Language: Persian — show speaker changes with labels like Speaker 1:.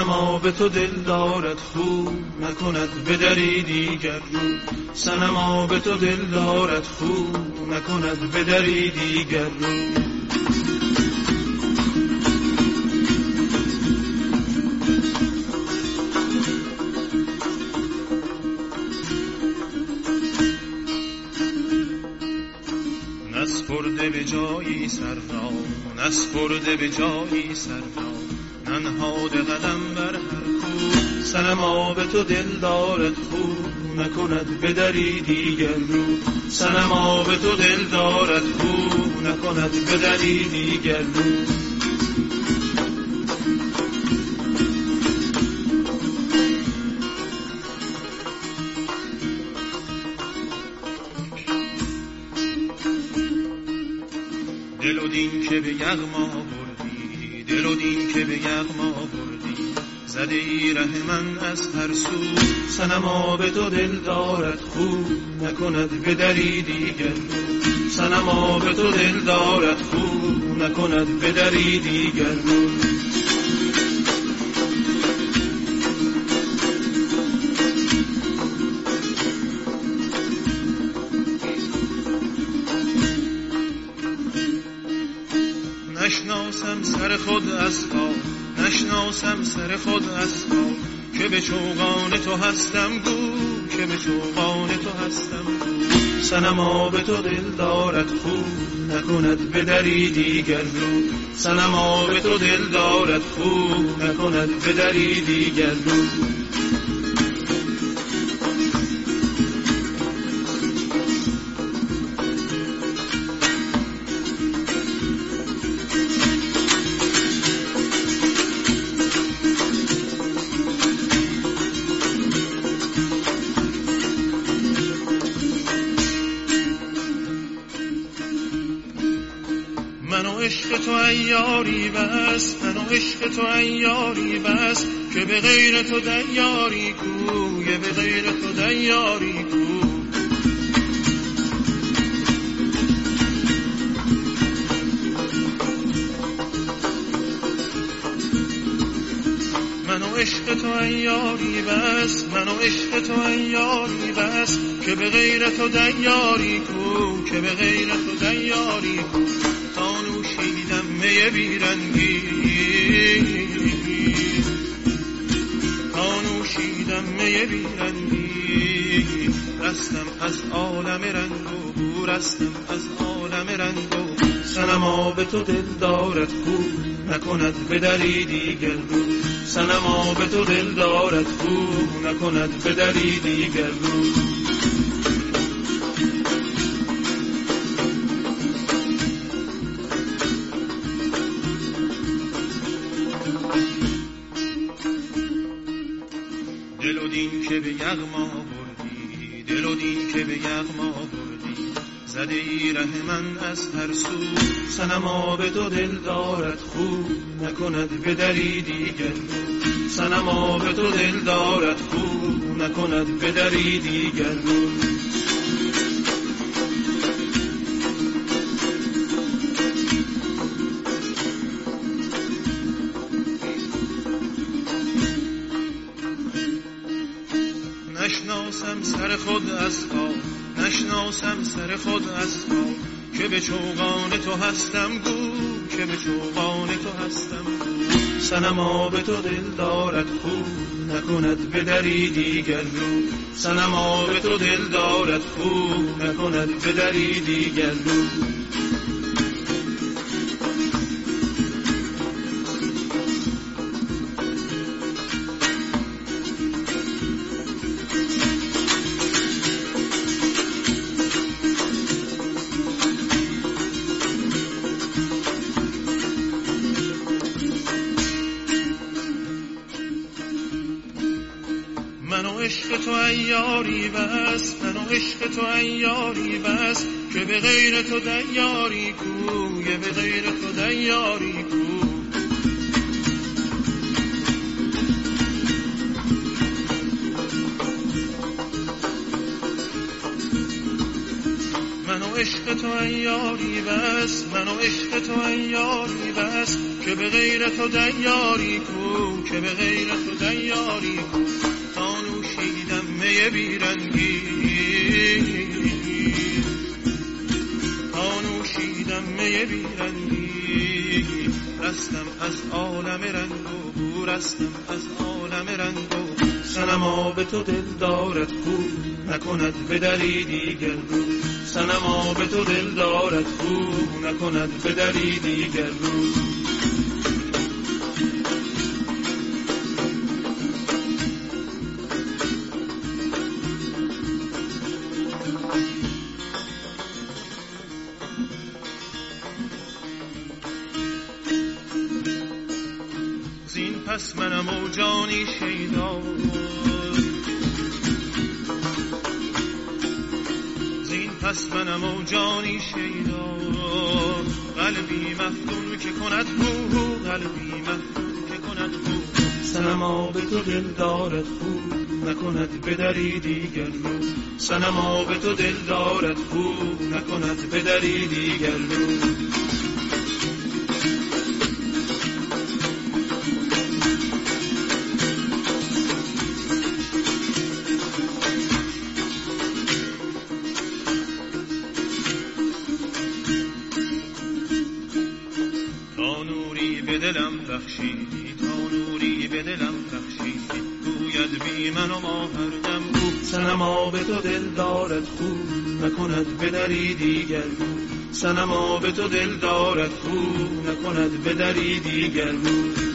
Speaker 1: صنما به تو دل دارد خو نکند بدری دیگر رو. صنما به تو دل دارد خو نکند بدری دیگر رو. نسپرده به جایی سر را، نسپرده به جایی سر را، ننهاده قدم بر هر کو. صنما به تو دل دارد خو نکند بدری دیگر رو. صنما به تو دل دارد خو نکند بدری دیگر رو. دل و دین که به یغما بردی، دل و دین که به یغما بردی، زده ای ره من از هر سو. صنما به تو دل دارد خو نکند بدری دیگر رو. صنما به تو دل دارد خو نکند بدری دیگر رو. نشناسم سر خود از پا، نشناسم سر خود از پا، که به چوغان تو هستم گو، که به چوغان تو هستم گو. صنما به تو دل دارد خو نکند بدری دیگر رو. صنما به تو دل دارد خو نکند بدری دیگر رو. من و عشق تو عیاری بس، من و عشق تو عیاری بس، که به غیر تو دیاری کو، که به غیر تو دیاری کو. من و عشق تو عیاری بس، من و عشق تو عیاری بس، که به غیر تو دیاری کو، که به غیر تو دیاری کو. تا نوشیدم می بیرنگی، تا نوشیدم می بیرنگی، رستم از عالم رنگ و رستم از عالم رنگ و. صنما به تو دل دارد خو نکند بدری دیگر رو. صنما به تو دل دارد خو نکند بدری دیگر رو. دل و دین که به یغما بردی، دل و دین که به یغما بردی، زده ای ره من از هر سو. صنما به تو دل دارد خو نکند بدری دیگر رو. صنما به تو دل دارد خو نکند بدری دیگر رو. نشناسم سر خود از پا، نشناسم سر خود از پا، که به چوغان تو هستم گو، که به چوغان تو هستم گو. صنما به تو دل دارد خو نکند بدری دیگر رو. صنما به تو دل دارد خو نکند بدری دیگر رو. من و عشق تو عیاری بس، من و عشق تو عیاری بس، که به غیر تو دیاری کو، که به غیر تو دیاری کو. من و عشق تو عیاری بس، من و عشق تو عیاری بس، که به غیر تو دیاری کو، که به غیر تو دیاری کو، تا نوشیدم می بیرنگی، تا نوشیدم می بیرنگی، رستم از عالم رنگ و بو، رستم از عالم رنگ و بو. صنما به تو دل دارد خو، نکند به دری دیگر رو، صنما به تو دل دارد خو، نکند به دری دیگر رو. زین پس منم و جانی شیدا، زین پس منم و جانی شیدا، قلبی مفتون که کند بو، قلبی مفتون که کند بو. صنما به تو دل دارد خو، نکند به دری دیگر رو، صنما به تو دل دارد خو، نکند به دری دیگر رو. تا نوری به دلم بخشیدی، تا نوری به دلم بخشیدی، گوید بی من و ما هر دم او. صنما به تو دل دارد خو، نکند به دری دیگر رو، صنما به تو دل دارد خو، نکند به دری دیگر رو.